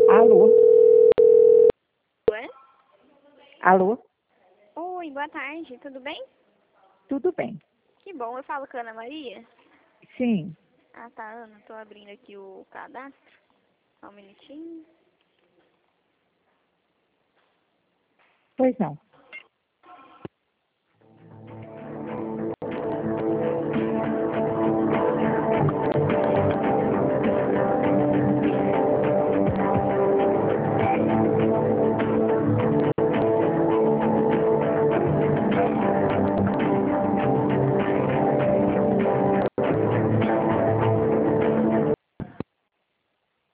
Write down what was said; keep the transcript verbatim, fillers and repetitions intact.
Alô? Ué? Alô? Oi, boa tarde, tudo bem? Tudo bem? Que bom, eu falo com a Ana Maria. Sim. Ah, tá, Ana, tô abrindo aqui o cadastro. Só um minutinho. Pois não.